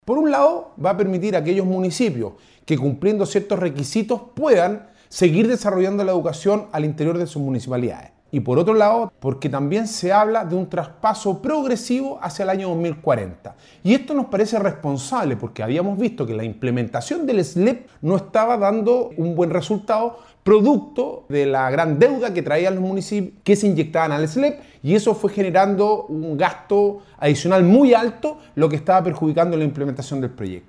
Por un lado, va a permitir a aquellos municipios que cumpliendo ciertos requisitos puedan seguir desarrollando la educación al interior de sus municipalidades. Y por otro lado, porque también se habla de un traspaso progresivo hacia el año 2040. Y esto nos parece responsable porque habíamos visto que la implementación del SLEP no estaba dando un buen resultado producto de la gran deuda que traían los municipios que se inyectaban al SLEP, y eso fue generando un gasto adicional muy alto, lo que estaba perjudicando la implementación del proyecto.